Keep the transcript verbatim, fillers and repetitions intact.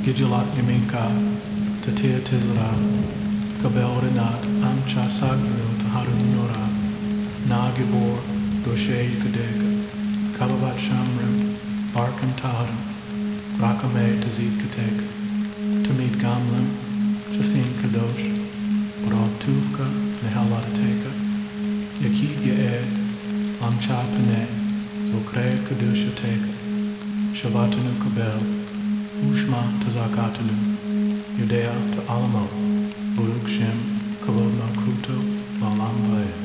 Gijalat Yaminka, Tatia Tizra, Kabel Renat, Amcha Sagnu, Taharunora, Nagibor, Doshe Kadeka, Kababat Shamrim, Barkan Taharam, Rakame Tazid Kateka, Tamid Gamlim, Chasin Kadosh, Barov Tuvka, Nehalateka, Yakid Yaed, Amcha Pane, Zokre Kadusha Teka, Shavatanu Kabel, Ushma Tazakatalu, Yudea to Alamo, Buruk Shem, Kavod Malkuto, Valam Vae.